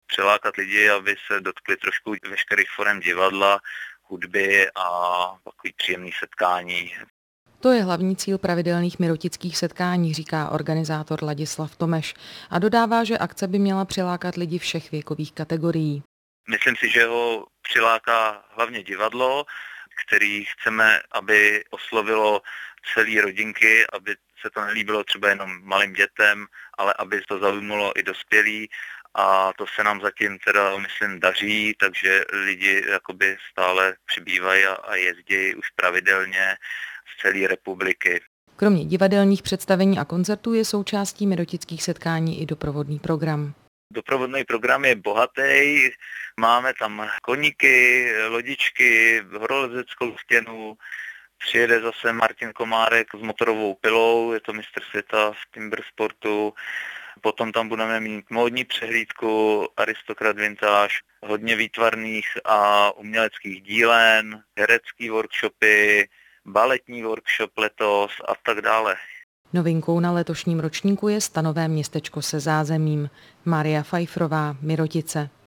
přilákat lidi, aby se dotkli trošku veškerých forem divadla, hudby a takový příjemný setkání. To je hlavní cíl pravidelných mirotických setkání, říká organizátor Ladislav Tomeš a dodává, že akce by měla přilákat lidi všech věkových kategorií. Myslím si, že ho přiláká hlavně divadlo, který chceme, aby oslovilo celé rodinky, aby se to nelíbilo třeba jenom malým dětem, ale aby to zaujmulo i dospělí. A to se nám zatím teda, myslím, daří, takže lidi jakoby stále přibývají a jezdí už pravidelně z celé republiky. Kromě divadelních představení a koncertů je součástí mirotických setkání i doprovodný program. Doprovodný program je bohatý, máme tam koníky, lodičky, horolezeckou stěnu, přijede zase Martin Komárek s motorovou pilou, je to mistr světa v timbersportu. Potom tam budeme mít módní přehlídku, Aristokrat Vintage, hodně výtvarných a uměleckých dílen, herecký workshopy, baletní workshop letos a tak dále. Novinkou na letošním ročníku je stanové městečko se zázemím. Maria Pfeifferová, Mirotice.